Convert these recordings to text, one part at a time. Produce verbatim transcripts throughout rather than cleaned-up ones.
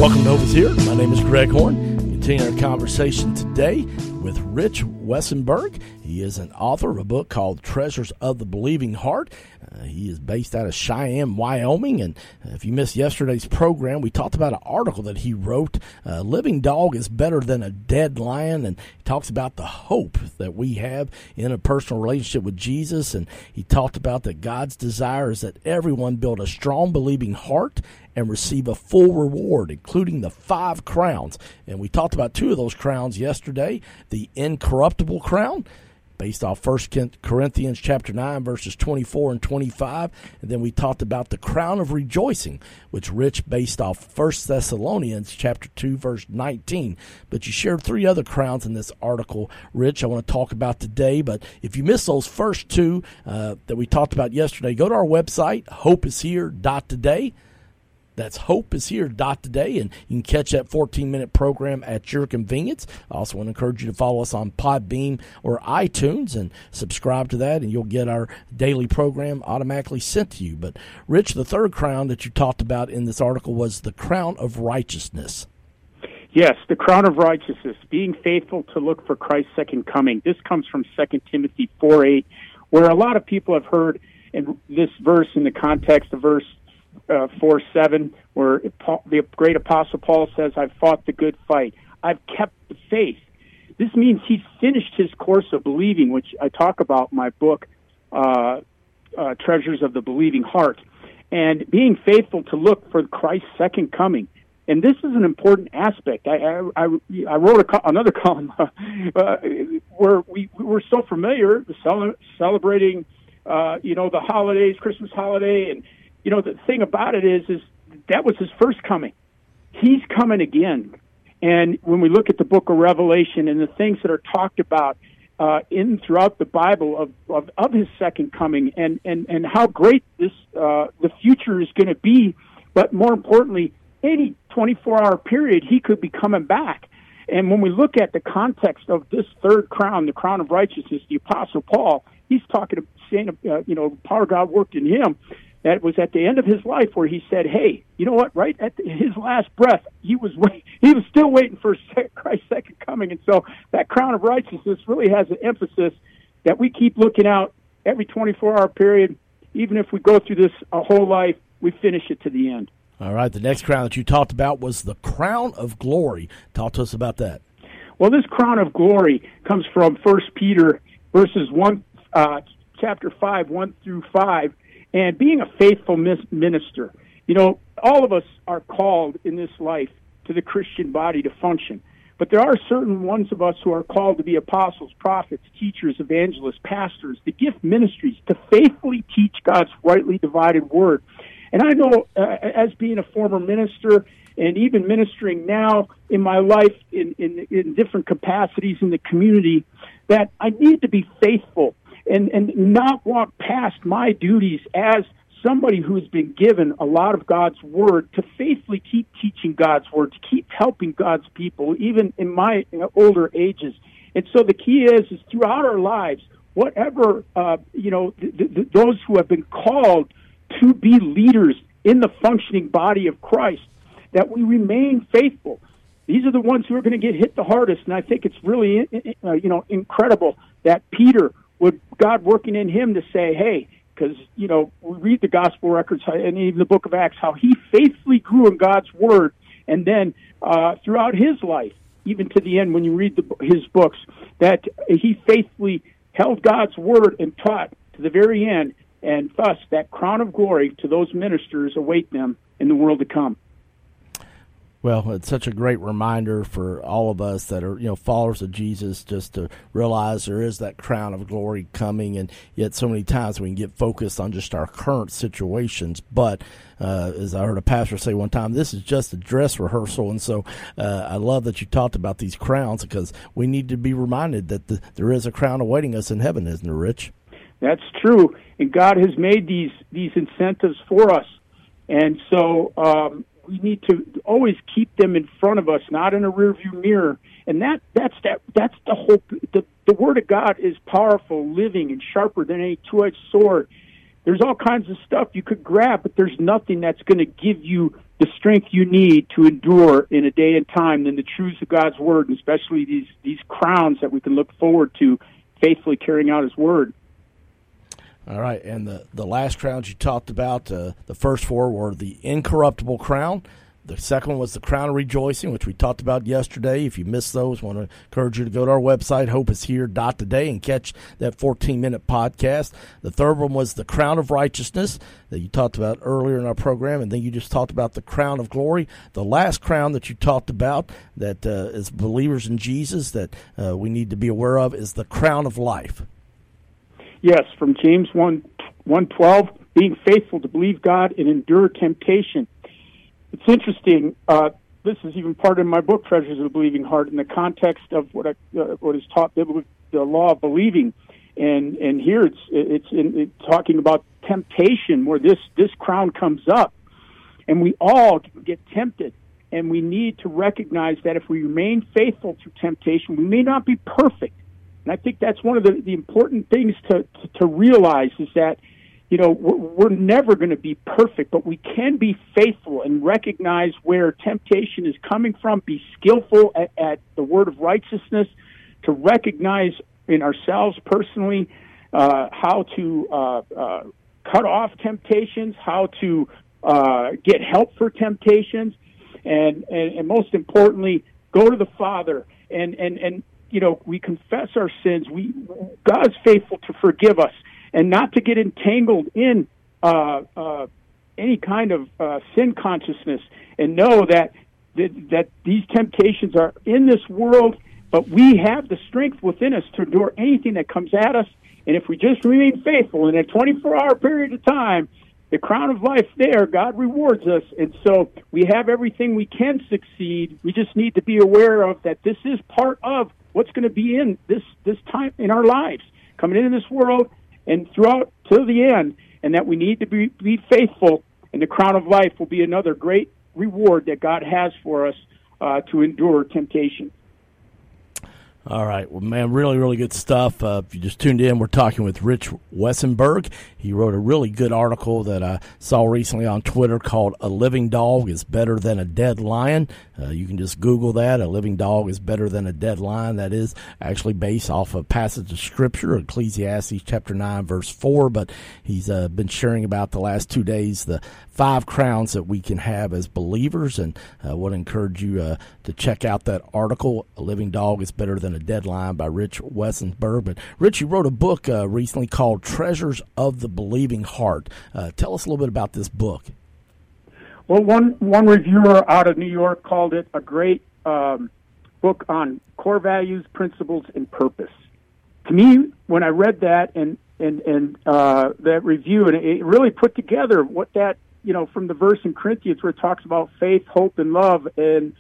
Welcome to Hope is Here. My name is Greg Horn. Continuing our conversation today with Rich Westenberg. He is an author of a book called Treasures of the Believing Heart. Uh, he is based out of Cheyenne, Wyoming, and if you missed yesterday's program, we talked about an article that he wrote, uh, Living Dog is Better Than a Dead Lion, and he talks about the hope that we have in a personal relationship with Jesus, and he talked about that God's desire is that everyone build a strong believing heart and receive a full reward, including the five crowns. And we talked about two of those crowns yesterday, the incorruptible crown, based off First Corinthians chapter nine, verses twenty-four and twenty-five. And then we talked about the crown of rejoicing, which Rich based off First Thessalonians chapter two, verse nineteen. But you shared three other crowns in this article, Rich, I want to talk about today. But if you missed those first two uh, that we talked about yesterday, go to our website, hope is here dot today. That's hope is here dot today, and you can catch that fourteen-minute program at your convenience. I also want to encourage you to follow us on Podbean or iTunes and subscribe to that, and you'll get our daily program automatically sent to you. But, Rich, the third crown that you talked about in this article was the crown of righteousness. Yes, the crown of righteousness, being faithful to look for Christ's second coming. This comes from Second Timothy four eight, where a lot of people have heard in this verse in the context of verse Uh, four seven, where Paul, the great apostle Paul says, I've fought the good fight. I've kept the faith. This means he's finished his course of believing, which I talk about in my book, uh, uh, Treasures of the Believing Heart, and being faithful to look for Christ's second coming. And this is an important aspect. I, I, I, I wrote a co- another column uh, where we, we were so familiar with cel- celebrating, uh, you know, the holidays, Christmas holiday, and you know, the thing about it is, is that was his first coming. He's coming again. And when we look at the book of Revelation and the things that are talked about uh, in throughout the Bible of, of, of his second coming and, and, and how great this uh, the future is going to be, but more importantly, any twenty-four hour period, he could be coming back. And when we look at the context of this third crown, the crown of righteousness, the Apostle Paul, he's talking, saying, uh, you know, the power of God worked in him. That was at the end of his life where he said, hey, you know what, right at his last breath, he was wait- he was still waiting for Christ's second coming. And so that crown of righteousness really has an emphasis that we keep looking out every twenty-four hour period. Even if we go through this a whole life, we finish it to the end. All right, the next crown that you talked about was the crown of glory. Talk to us about that. Well, this crown of glory comes from First Peter verses one, uh, chapter five, one through five. And being a faithful minister, you know, all of us are called in this life to the Christian body to function. But there are certain ones of us who are called to be apostles, prophets, teachers, evangelists, pastors, the gift ministries, to faithfully teach God's rightly divided word. And I know, uh, as being a former minister and even ministering now in my life in, in, in different capacities in the community, that I need to be faithful and, and not walk past my duties as somebody who has been given a lot of God's word to faithfully keep teaching God's word, to keep helping God's people, even in my older ages. And so the key is, is throughout our lives, whatever, uh, you know, th- th- those who have been called to be leaders in the functioning body of Christ, that we remain faithful. These are the ones who are going to get hit the hardest, and I think it's really, uh, you know, incredible that Peter would, God working in him to say, hey, because, you know, we read the gospel records and even the book of Acts, how he faithfully grew in God's word, and then uh, throughout his life, even to the end when you read the, his books, that he faithfully held God's word and taught to the very end, and thus that crown of glory to those ministers await them in the world to come. Well, it's such a great reminder for all of us that are, you know, followers of Jesus, just to realize there is that crown of glory coming, and yet so many times we can get focused on just our current situations. But uh, as I heard a pastor say one time, this is just a dress rehearsal. And so uh, I love that you talked about these crowns, because we need to be reminded that the, there is a crown awaiting us in heaven, isn't there, Rich? That's true, and God has made these these incentives for us, and so um, we need to always keep them in front of us, not in a rearview mirror. And that that's that that's the whole. The, the Word of God is powerful, living, and sharper than any two-edged sword. There's all kinds of stuff you could grab, but there's nothing that's going to give you the strength you need to endure in a day and time than the truths of God's Word, and especially these, these crowns that we can look forward to faithfully carrying out His Word. All right, and the, the last crowns you talked about, uh, the first four were the incorruptible crown. The second one was the crown of rejoicing, which we talked about yesterday. If you missed those, I want to encourage you to go to our website, hope is here dot today, and catch that fourteen-minute podcast. The third one was the crown of righteousness that you talked about earlier in our program, and then you just talked about the crown of glory. The last crown that you talked about that uh, as believers in Jesus that uh, we need to be aware of is the crown of life. Yes, from James one twelve, being faithful to believe God and endure temptation. It's interesting. Uh, this is even part of my book, Treasures of the Believing Heart, in the context of what I, uh, what is taught, the law of believing, and and here it's it's in, it's talking about temptation, where this this crown comes up, and we all get tempted, and we need to recognize that if we remain faithful to temptation, we may not be perfect, and I think that's one of the, the important things to, to to realize is that. You know, we're never going to be perfect, but we can be faithful and recognize where temptation is coming from, be skillful at, at the word of righteousness, to recognize in ourselves personally uh, how to uh, uh, cut off temptations, how to uh, get help for temptations, and, and, and most importantly, go to the Father. And, and, and, you know, we confess our sins. We God's faithful to forgive us. And not to get entangled in uh, uh, any kind of uh, sin consciousness, and know that, that that these temptations are in this world, but we have the strength within us to endure anything that comes at us. And if we just remain faithful in a twenty-four hour period of time, the crown of life there, God rewards us. And so we have everything we can succeed. We just need to be aware of that this is part of what's going to be in this, this time in our lives, coming into this world, and throughout till the end, and that we need to be, be faithful, and the crown of life will be another great reward that God has for us uh, to endure temptation. All right. Well, man, really, really good stuff. Uh, if you just tuned in, we're talking with Rich Wesenberg. He wrote a really good article that I saw recently on Twitter called A Living Dog is Better Than a Dead Lion. Uh, you can just Google that. A living dog is better than a dead lion. That is actually based off a passage of Scripture, Ecclesiastes chapter nine, verse four. But he's uh, been sharing about the last two days the five crowns that we can have as believers, and I uh, would encourage you uh, to check out that article, A Living Dog is Better Than a Dead Lion by Rich Wesenberg. But Rich, you wrote a book uh, recently called Treasures of the Believing Heart. Uh, tell us a little bit about this book. Well, one one reviewer out of New York called it a great um, book on core values, principles, and purpose. To me, when I read that and and and uh, that review, and it really put together what that, you know, from the verse in Corinthians where it talks about faith, hope, and love, and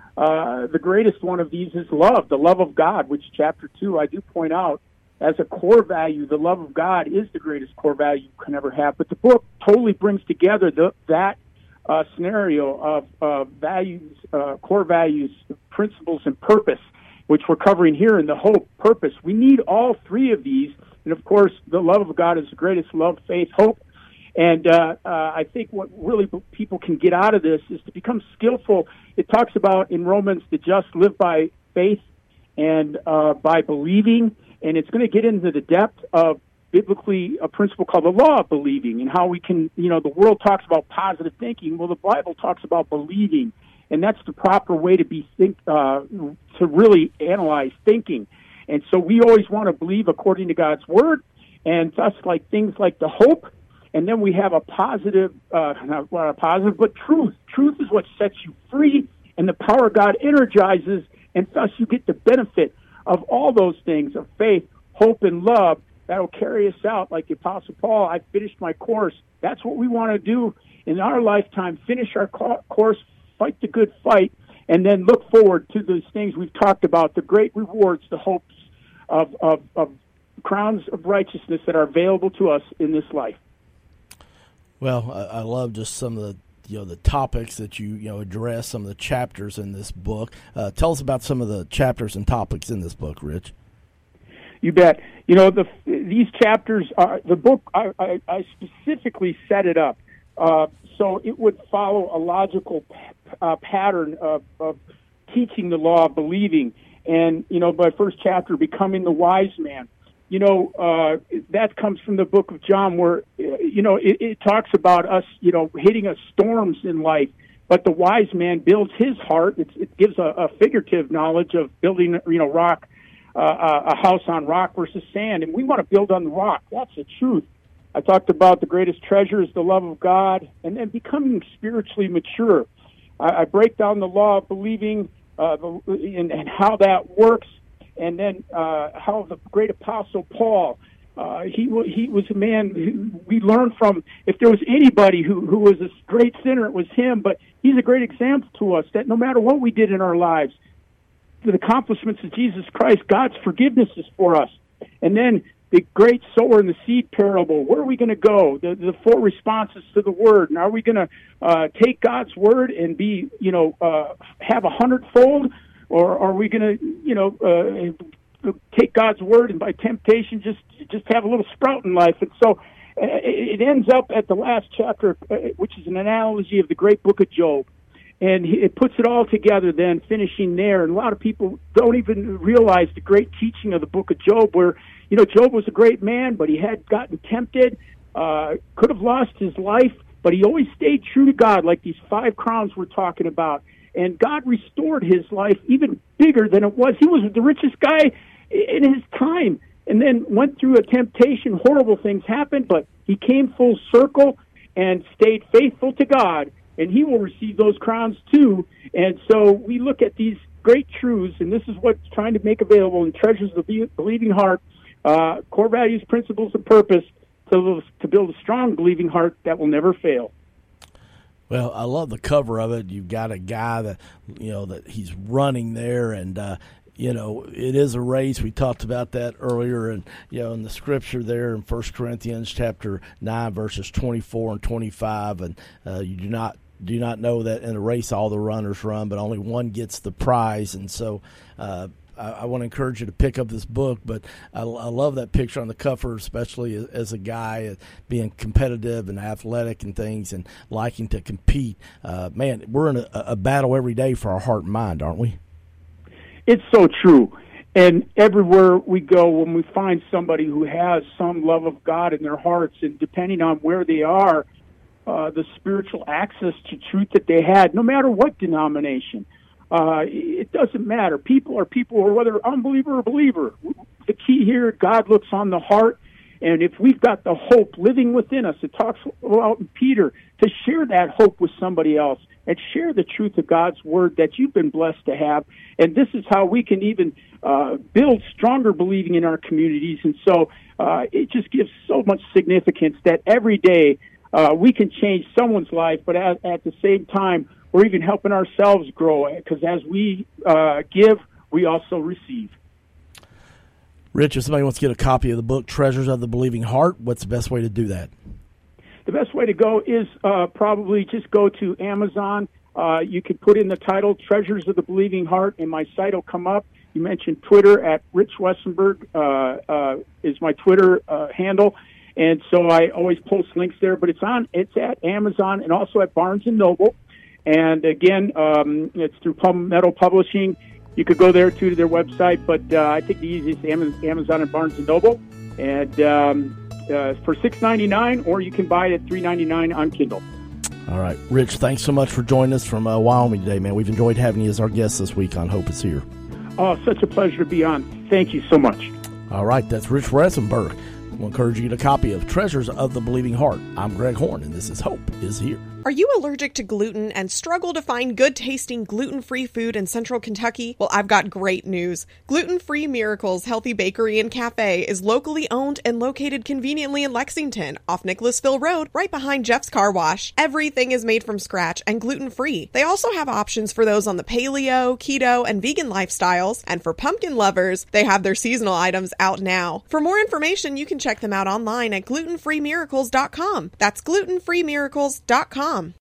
uh, the greatest one of these is love, the love of God, which chapter two I do point out as a core value. The love of God is the greatest core value you can ever have. But the book totally brings together the, that uh, scenario of uh, values, uh, core values, principles, and purpose, which we're covering here in the hope, purpose. We need all three of these. And, of course, the love of God is the greatest love, faith, hope. And uh, uh, I think what really people can get out of this is to become skillful. It talks about in Romans the just live by faith and uh, by believing. And it's going to get into the depth of biblically a principle called the law of believing, and how we can, you know, the world talks about positive thinking. Well, the Bible talks about believing, and that's the proper way to be think uh, to really analyze thinking. And so we always want to believe according to God's word, and thus like things like the hope. And then we have a positive, uh, not a positive, but truth. Truth is what sets you free, and the power of God energizes, and thus you get the benefit of all those things of faith, hope, and love that will carry us out. Like the Apostle Paul, I finished my course. That's what we want to do in our lifetime, finish our course, fight the good fight, and then look forward to those things we've talked about, the great rewards, the hopes of, of, of crowns of righteousness that are available to us in this life. Well, I, I love just some of the you know the topics that you you know address, some of the chapters in this book. Uh, tell us about some of the chapters and topics in this book, Rich. You bet. You know, the these chapters are the book. I, I, I specifically set it up Uh, so it would follow a logical uh, pattern of, of teaching the law of believing. And, you know, by first chapter, becoming the wise man. You know, uh, that comes from the book of John where, you know, it, it talks about us, you know, hitting us storms in life. But the wise man builds his heart. It's, it gives a, a figurative knowledge of building, you know, rock, uh, a house on rock versus sand. And we want to build on the rock. That's the truth. I talked about the greatest treasure is the love of God, and then becoming spiritually mature. I, I break down the law of believing uh, the, and, and how that works, and then uh, how the great apostle Paul, uh, he he was a man who we learned from. If there was anybody who, who was a great sinner, it was him. But he's a great example to us that no matter what we did in our lives, the accomplishments of Jesus Christ, God's forgiveness is for us. And then the great sower and the seed parable, where are we going to go? The, the four responses to the word. And are we going to uh, take God's word and be, you know, uh, have a hundredfold? Or are we going to, you know, uh, take God's word and by temptation just just have a little sprout in life? And so uh, it ends up at the last chapter, uh, which is an analogy of the great book of Job. And it puts it all together then, finishing there. And a lot of people don't even realize the great teaching of the book of Job where, you know, Job was a great man, but he had gotten tempted, uh, could have lost his life, but he always stayed true to God, like these five crowns we're talking about. And God restored his life even bigger than it was. He was the richest guy in his time, and then went through a temptation. Horrible things happened, but he came full circle and stayed faithful to God, and he will receive those crowns too. And so we look at these great truths, and this is what's trying to make available in Treasures of the Believing Heart, uh, core values, principles, and purpose to, to build a strong believing heart that will never fail. Well, I love the cover of it. You've got a guy that, you know, that he's running there, and, uh, you know, it is a race. We talked about that earlier, and, you know, in the scripture there in First Corinthians chapter nine, verses twenty-four and twenty-five, and uh, you do not do not know that in a race all the runners run, but only one gets the prize. And so uh, I, I want to encourage you to pick up this book, but I, I love that picture on the cover, especially as, as a guy uh, being competitive and athletic and things and liking to compete. Uh, man, we're in a, a battle every day for our heart and mind, aren't we? It's so true. And everywhere we go, when we find somebody who has some love of God in their hearts, and depending on where they are, uh, the spiritual access to truth that they had, no matter what denomination, uh, it doesn't matter. People are people, whether unbeliever or believer. The key here, God looks on the heart, and if we've got the hope living within us, it talks about in Peter, to share that hope with somebody else and share the truth of God's word that you've been blessed to have. And this is how we can even uh, build stronger believing in our communities. And so uh, it just gives so much significance that every day uh, we can change someone's life, but at, at the same time, we're even helping ourselves grow, because as we uh, give, we also receive. Rich, if somebody wants to get a copy of the book, Treasures of the Believing Heart, what's the best way to do that? The best way to go is uh, probably just go to Amazon. Uh, you can put in the title, Treasures of the Believing Heart, and my site will come up. You mentioned Twitter at Rich Wesenberg uh, uh, is my Twitter uh, handle. And so I always post links there, but it's on. It's at Amazon and also at Barnes and Noble. And again, um, it's through Palmetto Publishing. You could go there too to their website, but uh, I think the easiest is Amazon and Barnes and Noble, and um, uh, for six ninety-nine, or you can buy it at three ninety-nine on Kindle. All right, Rich, thanks so much for joining us from uh, Wyoming today, man. We've enjoyed having you as our guest this week on Hope Is Here. Oh, such a pleasure to be on. Thank you so much. All right, that's Rich Wesenberg. We'll encourage you to get a copy of Treasures of the Believing Heart. I'm Greg Horn, and this is Hope Is Here. Are you allergic to gluten and struggle to find good-tasting gluten-free food in Central Kentucky? Well, I've got great news. Gluten-Free Miracles Healthy Bakery and Cafe is locally owned and located conveniently in Lexington, off Nicholasville Road, right behind Jeff's Car Wash. Everything is made from scratch and gluten-free. They also have options for those on the paleo, keto, and vegan lifestyles. And for pumpkin lovers, they have their seasonal items out now. For more information, you can check them out online at gluten free miracles dot com. That's gluten free miracles dot com.